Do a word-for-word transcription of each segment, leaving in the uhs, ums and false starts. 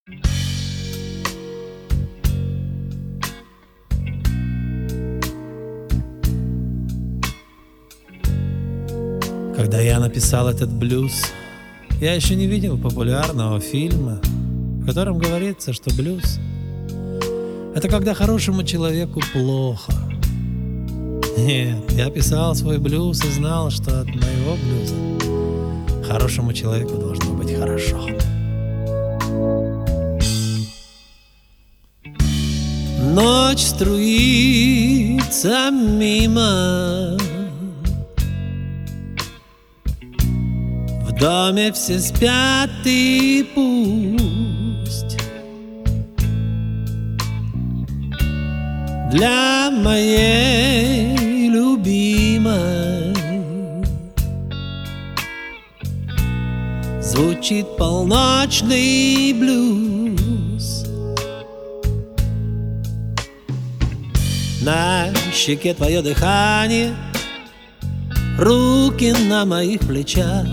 Когда я написал этот блюз, я еще не видел популярного фильма, в котором говорится, что блюз — это когда хорошему человеку плохо. Нет, я писал свой блюз и знал, что от моего блюза хорошему человеку должно быть хорошо. Ночь струится мимо, в доме все спят, и пусть для моей любимой звучит полночный блюз. На щеке твое дыхание, руки на моих плечах,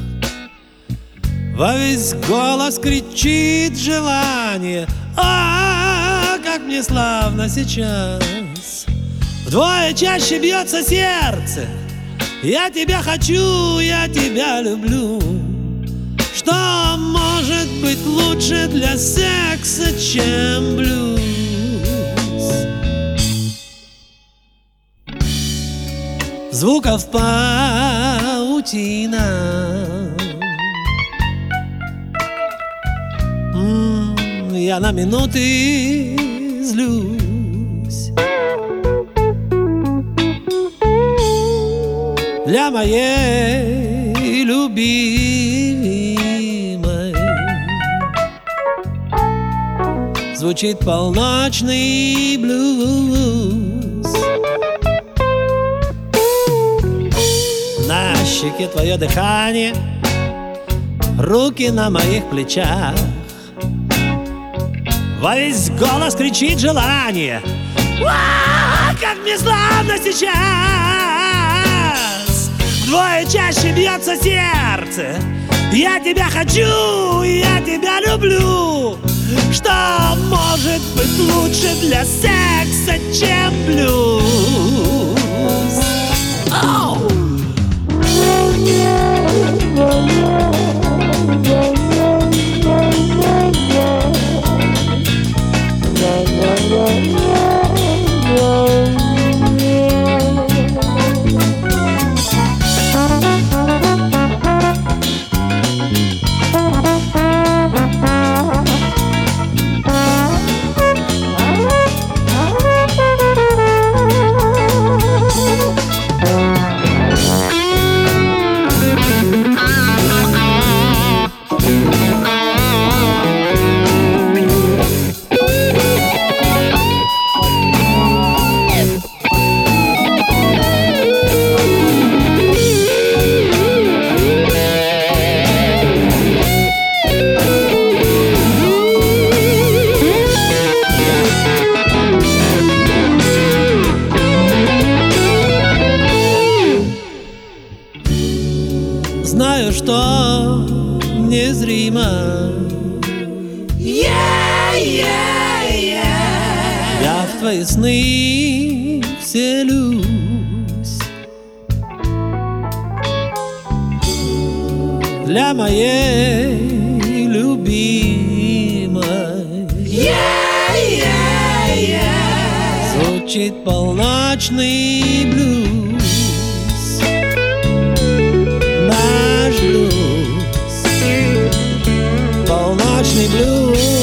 во весь голос кричит желание. А, как мне славно сейчас! Вдвое чаще бьется сердце. Я тебя хочу, я тебя люблю. Что может быть лучше для секса, чем блюз? Звуков паутина, М-м, я на минуты злюсь. Для моей любимой звучит полночный блюз. На щеке твое дыхание, руки на моих плечах, во весь голос кричит желание. А, как мне славно сейчас! Вдвое чаще бьется сердце. Я тебя хочу, я тебя люблю. Что может быть лучше для секса, чем блюз? Оу! Знаю, что незримо yeah, yeah, yeah. Я в твои сны вселюсь. Для моей любимой yeah, yeah, yeah. Звучит полночный блюз. Полночный блюз.